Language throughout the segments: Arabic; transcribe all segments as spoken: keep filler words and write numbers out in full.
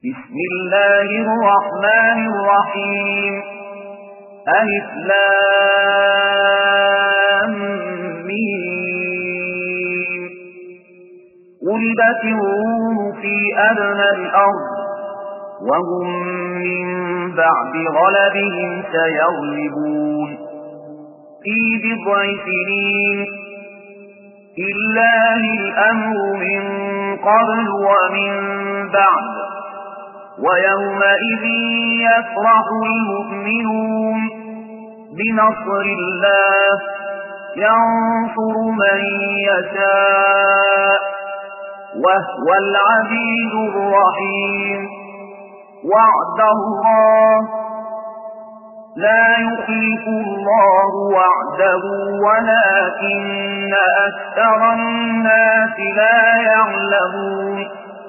بسم الله الرحمن الرحيم ألف لام ميم غلبت الروم في أدنى الأرض وهم من بعد غلبهم سيغلبون في بضع سنين لله الأمر من قبل ومن بعد ويومئذ يفرح المؤمنون بنصر الله ينصر من يشاء وهو العزيز الرحيم وعد الله لا يخلف الله وعده ولكن أكثر الناس لا يعلمون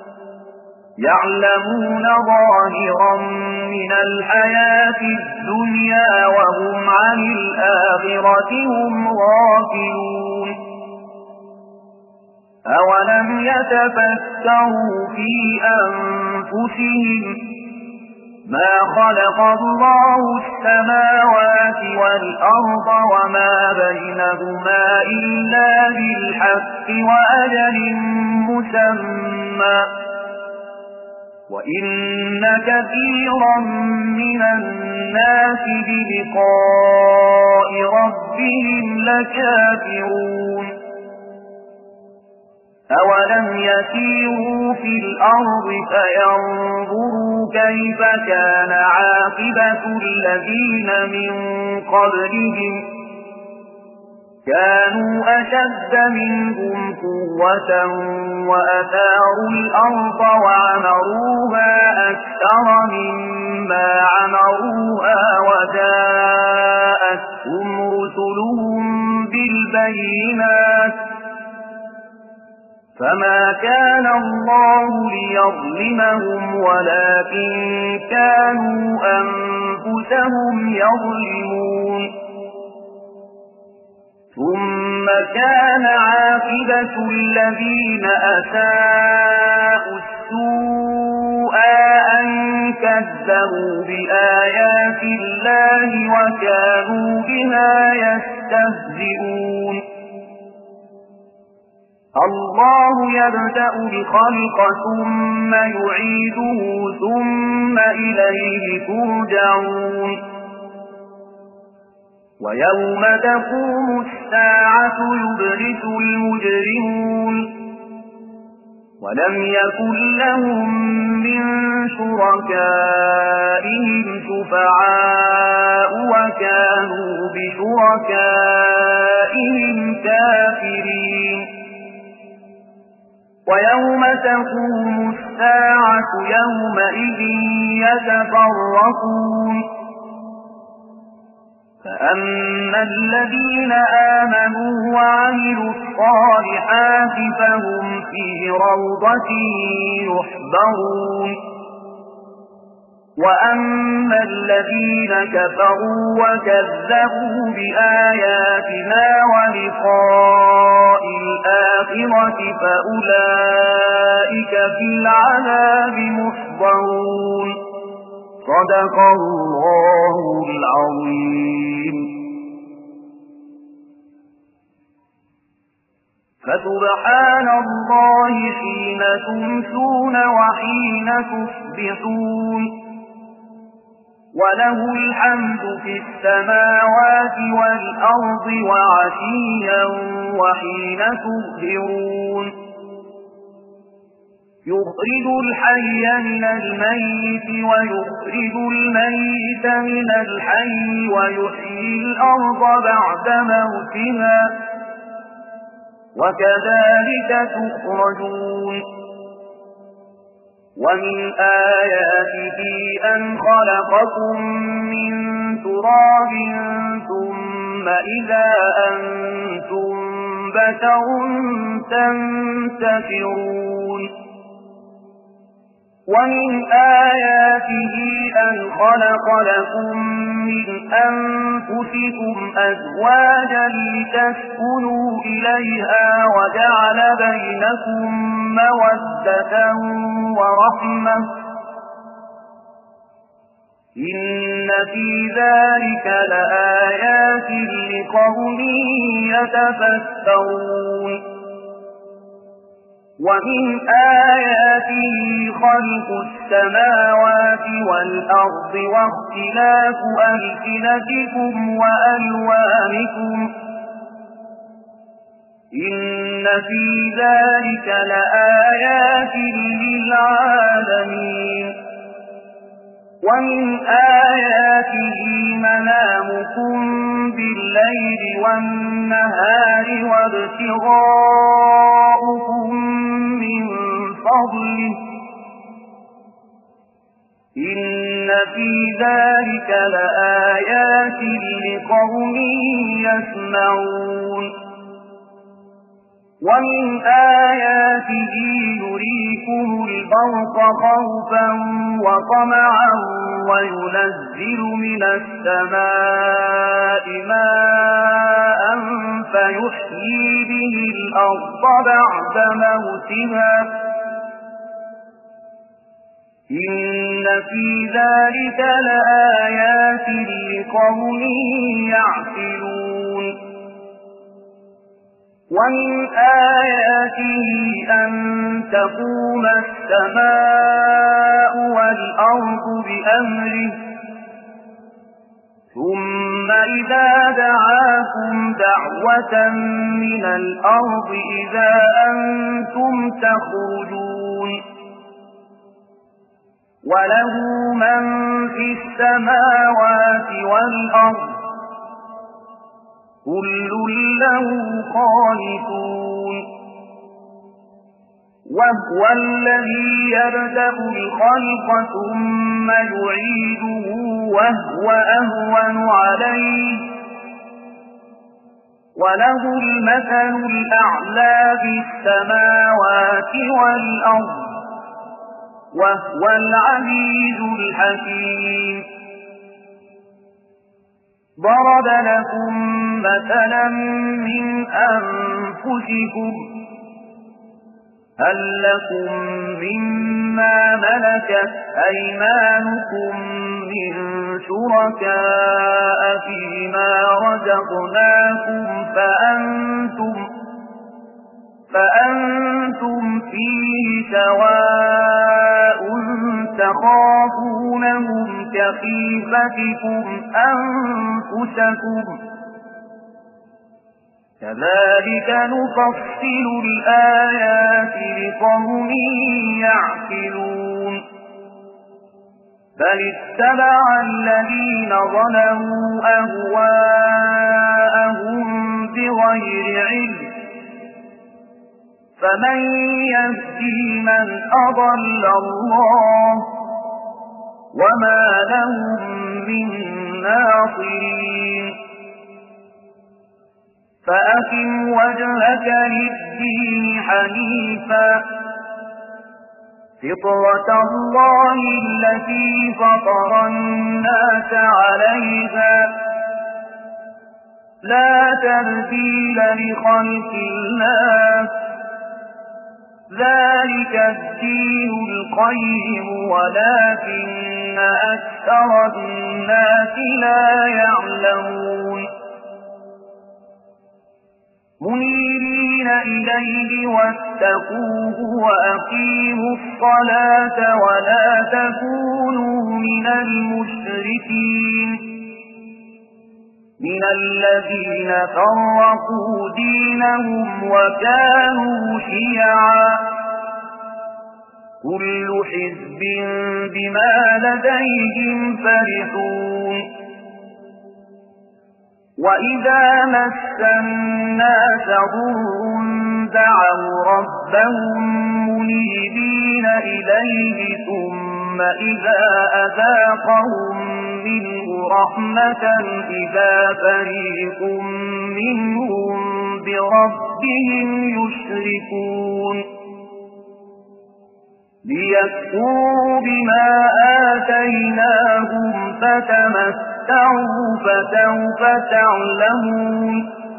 يعلمون ظاهرا من الحياة الدنيا وهم عن الآخرة هم غافلون أولم يتفكروا في أنفسهم ما خلق الله السماوات والأرض وما بينهما إلا بالحق وأجل مسمى وإن كثيرا من الناس بلقاء ربهم لكافرون أولم يسيروا في الأرض فينظروا كيف كان عاقبة الذين من قبلهم كانوا أشد منهم قوة وأثاروا الأرض وعمروها أكثر مما عمروها وجاءتهم رسلهم بالبينات فما كان الله ليظلمهم ولكن كانوا أنفسهم يظلمون ثم كان عاقبة الذين أساءوا السوء أن كذبوا بآيات الله وكانوا بها يستهزئون الله يبدأ الخلق ثم يعيده ثم إليه ترجعون ويوم تقوم الساعة يبلس المجرمون ولم يكن لهم من شركائهم شفعاء وكانوا بشركائهم كافرين ويوم تقوم الساعة يومئذ يتفرقون فأما الذين آمنوا وعملوا الصالحات فهم في روضة يحبرون وأما الذين كفروا وكذبوا بآياتنا ولقاء الآخرة فأولئك في العذاب محضرون صدق الله العظيم فسبحان الله حين تمسون وحين تصبحون وله الحمد في السماوات والأرض وعشيا وحين تظهرون يخرج الحي من الميت ويخرج الميت من الحي ويحيي الأرض بعد موتها وكذلك تخرجون ومن آياته أن خلقكم من تراب ثم إذا أنتم بشر تنتشرون ومن آياته أن خلق لكم من أنفسكم أزواجا لتسكنوا إليها وجعل بينكم مودة ورحمة إن في ذلك لآيات لقوم يتفكرون ومن آياته خلق السماوات والأرض واختلاف ألسنتكم وألوانكم إن في ذلك لآيات للعالمين ومن آياته منامكم بالليل والنهار وابتغاؤكم من فضله إن في ذلك لآيات لقوم يسمعون ومن آياته يريكم البرق خوفا وطمعا وينزل من السماء ماء فيحيي به الأرض بعد موتها إن في ذلك لآيات لقوم يعقلون ومن آياته أن تقوم السماء والأرض بأمره ثم إذا دعاكم دعوة من الأرض إذا أنتم تخرجون وله من في السماوات والأرض كل له قانتون وهو الذي يبدأ الخلق ثم يعيده وهو أهون عليه وله المثل الأعلى في السماوات والأرض وهو العزيز الحكيم ضرب لكم مثلا من أنفسكم هل لكم مما ملكت أيمانكم من شركاء فيما رزقناكم فأنتم, فأنتم فيه سواء تخافونهم كخيفتكم أنفسكم كذلك نفصل الآيات لقوم يعقلون بل اتبع الذين ظلموا أهواءهم بغير علم فمن يهدي من أضل الله وما لهم من ناصرين فأقم وجهك للدين حنيفا فطرة الله التي فطر الناس عليها لا تبديل لخلق الله ذلك الدين القيم ولكن أكثر الناس لا يعلمون منيرين إليه واتقوه وأقيموا الصلاة ولا تكونوا من المشركين من الذين فرقوا دينهم وكانوا شيعا كل حزب بما لديهم فرحون وإذا مس الناس ضر دعوا ربهم منيبين إليه ثم إذا أذاقهم منه رحمة إذا فريق منهم بربهم يشركون ليكفروا بما آتيناهم فتمتعوا فسوف تعلمون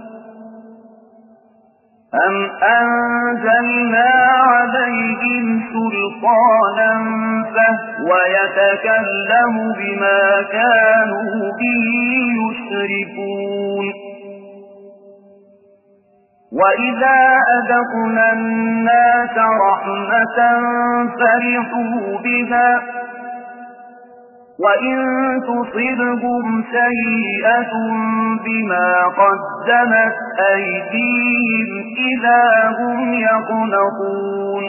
أم أنزلنا عليهم سلطانا الْجِنَّةِ وَيَتَكَلَّمُ بِمَا كَانُوا بِهِ يُشْرِكُونَ وَإِذَا أَذَقْنَا النَّاسَ رَحْمَةً فَرِحُوا بِهَا وَإِن تُصِبْهُمْ سَيِّئَةٌ بِمَا قَدَّمَتْ أَيْدِيهِمْ إِذَا هُمْ يَقْنَطُونَ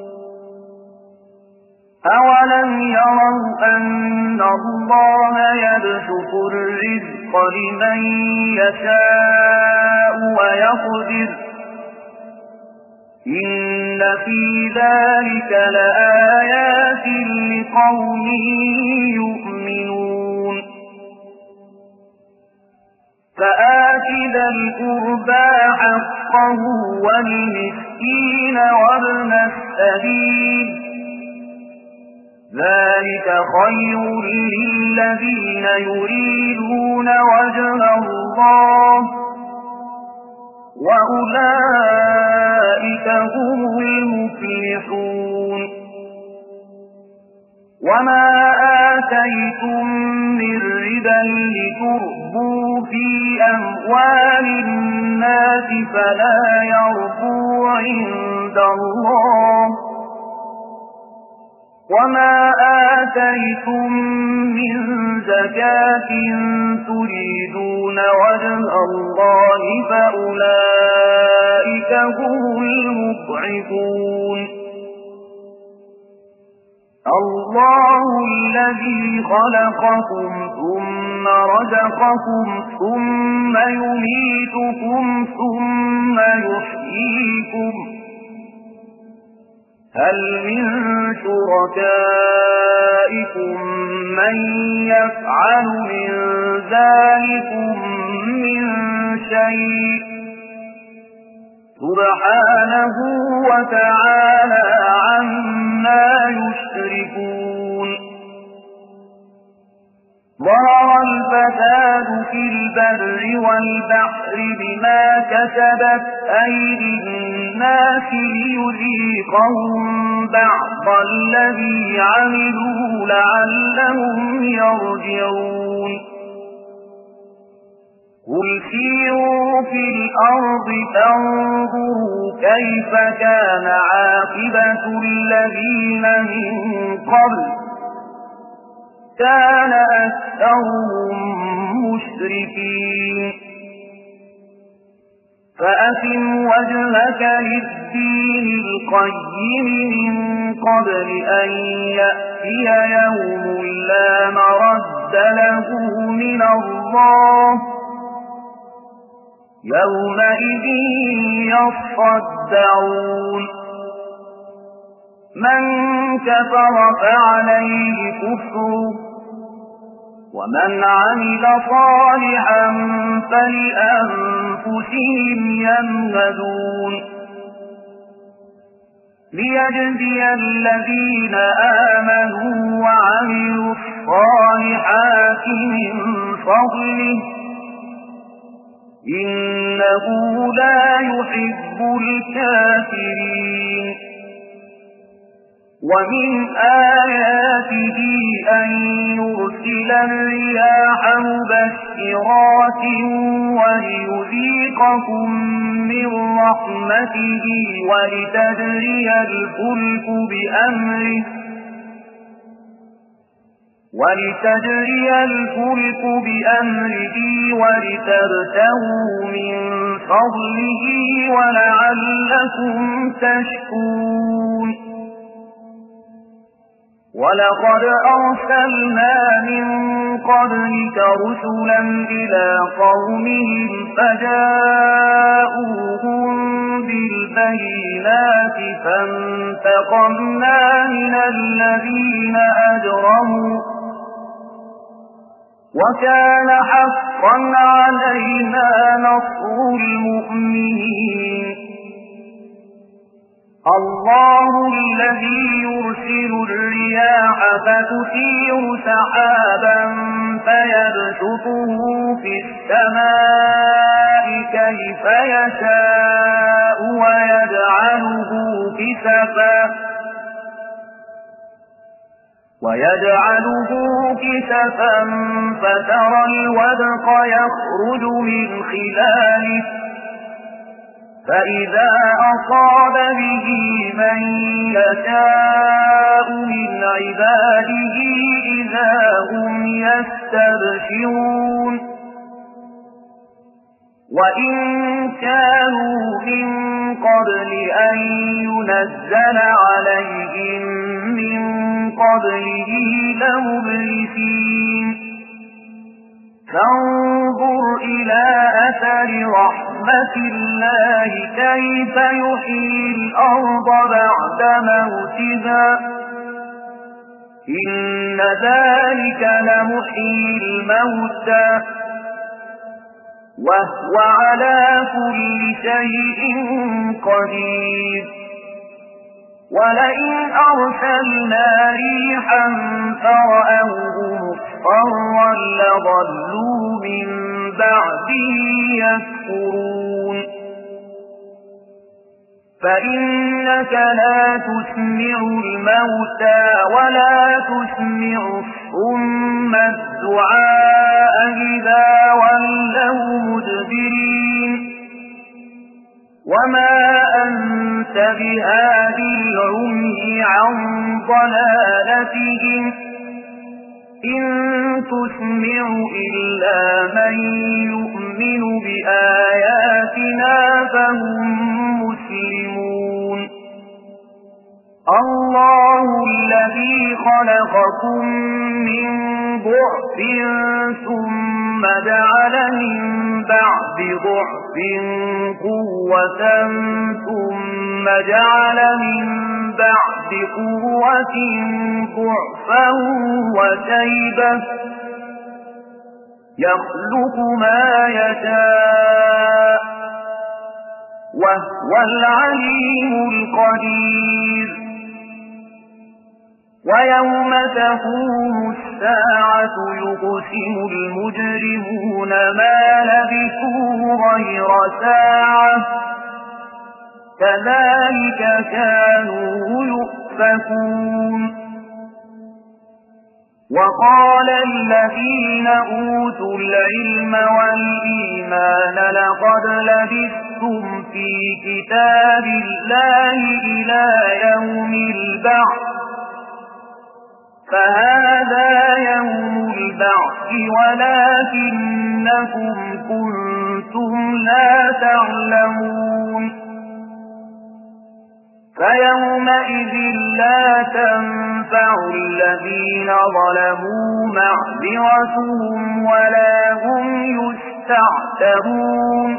أَوَلَمْ يَرَوْا أَنَّ اللَّهَ يَبْسُطُ الرِّزْقَ لِمَن يَشَاءُ وَيَقْدِرُ إِنَّ فِي ذَلِكَ لَآيَاتٍ لِقَوْمٍ يُؤْمِنُونَ فَآتِ ذَا الْقُرْبَى حَقَّهُ وَالْمِسْكِينَ وَابْنَ السَّبِيلِ ذَلِكَ خَيْرٌ لِّلَّذِينَ يُرِيدُونَ وَجْهَ اللَّهِ وَأُولَئِكَ هُمُ الْمُفْلِحُونَ وَمَا آتَيْتُم مِّن رِّبًا لِّتُرْبُوا فِي أَمْوَالِ النَّاسِ فَلَا يَرْبُو عِندَ اللَّهِ وَمَا آتَيْتُم مِّن زَكَاةٍ تُرِيدُونَ وَجْهَ اللَّهِ فَأُولَئِكَ هُمُ الْمُضْعِفُونَ اللَّهُ الَّذِي خَلَقَكُمْ ثُمَّ رَزَقَكُمْ ثُمَّ يُمِيتُكُمْ ثُمَّ يُحْيِيكُمْ هَلْ مِن شُرَكَائِكُم مَّن يَفْعَلُ مِن ذَلِكُم مِّن شَيْءٍ سُبْحَانَهُ وَتَعَالَى عَمَّا يُشْرِكُونَ ظَهَرَ الْفَسَادُ فِي الْبَرِّ وَالْبَحْرِ بِمَا كَسَبَتْ أَيْدِي النَّاسِ لِيُذِيقَهُم بَعْضَ الَّذِي عَمِلُوا لَعَلَّهُمْ يَرْجِعُونَ قُلْ سِيرُوا فِي الْأَرْضِ فَانظُرُوا كَيْفَ كَانَ عَاقِبَةُ الَّذِينَ مِن قَبْلُ كَانَ أَكْثَرُهُم مُّشْرِكِينَ فَأَقِمْ وَجْهَكَ لِلدِّينِ الْقَيِّمِ مِن قَبْلِ أَن يَأْتِيَ يَوْمٌ لَّا مَرَدَّ لَهُ مِنَ اللَّهِ يَوْمَئِذٍ يَصَّدَّعُونَ مَن كَفَرَ فَعَلَيْهِ كُفْرُهُ وَمَنْ عَمِلَ صَالِحًا فَلِأَنفُسِهِمْ يَمْهَدُونَ لِيَجْزِيَ الَّذِينَ آمَنُوا وَعَمِلُوا الصَّالِحَاتِ مِن فَضْلِهِ إِنَّهُ لَا يُحِبُّ الْكَافِرِينَ وَمِنْ آيَاتِهِ أَن يُرْسِلَ الرِّيَاحَ مُبَشِّرَاتٍ وَلِيُذِيقَكُم مِّن رَّحْمَتِهِ وَلِتَجْرِيَ الْفُلْكُ بِأَمْرِهِ وَلِتَجْرِيَ الْفُلْكُ بِأَمْرِهِ وَلِتَبْتَغُوا مِن فَضْلِهِ وَلَعَلَّكُمْ تَشْكُرُونَ وَلَقَدْ أَرْسَلْنَا مِن قَبْلِكَ رُسُلًا إِلَىٰ قَوْمِهِمْ فَجَاءُوهُم بِالْبَيِّنَاتِ فَانتَقَمْنَا مِنَ الَّذِينَ أَجْرَمُوا وَكَانَ حَقًّا عَلَيْنَا نَصْرُ الْمُؤْمِنِينَ اللَّهُ الَّذِي يُرْسِلُ الرِّيَاحَ فَتُثِيرُ سَحَابًا فَيَبْسُطُهُ فِي السَّمَاءِ كَيْفَ يَشَاءُ وَيَجْعَلُهُ كِسَفًا ويجعله كسفا فترى الودق يخرج من خلاله فإذا أصاب به من يشاء من عباده إذا هم يستبشرون وإن كانوا من قبل أن ينزل عليهم من قبله لمبلسين فانظر إلى أثر رحمة الله كيف يحيي الأرض بعد موتها إن ذلك لمحيي الموتى وهو على كل شيء قدير ولئن أرسلنا ريحا فرأوه مصفرا لظلوا من بعده يكفرون فإنك لا تسمع الموتى ولا تسمع الصم الدعاء إذا ولوا مدبرين وما أنت بهاد العمي عن ضلالتهم إن تسمع إلا من يؤمن بآياتنا فهم مسلمون الله الذي خلقكم من ضعف ثم جعل من بعد ضعف قوة ثم جعل من بعد قوة ضعفا وشيبة يخلق ما يشاء وهو العليم القدير ويوم تقوم الساعة يقسم المجرمون ما لبثوا غير ساعة كذلك كانوا يؤفكون وقال الذين أوتوا العلم والإيمان لقد لبثتم في كتاب الله إلى يوم البعث فهذا يوم البعث ولكنكم كنتم لا تعلمون فيومئذ لا تنفع الذين ظلموا معذرتهم ولا هم يستعتبون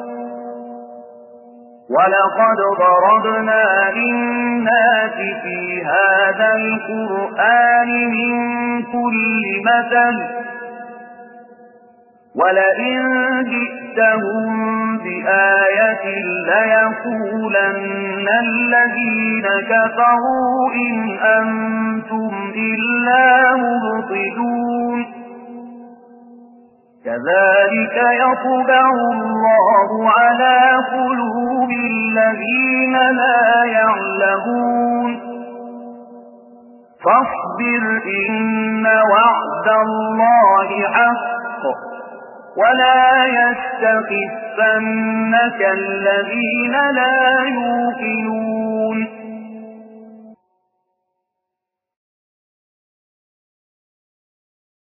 ولقد ضربنا للناس في هذا القرآن من كل مثل ولئن جئتهم بآية ليقولن الذين كفروا إن أنتم إلا مبطلون كذلك يطبع الله على قلوب الذين لا يعلمون فاصبر إن وعد الله حق ولا يستخفنك الذين لا يوقنون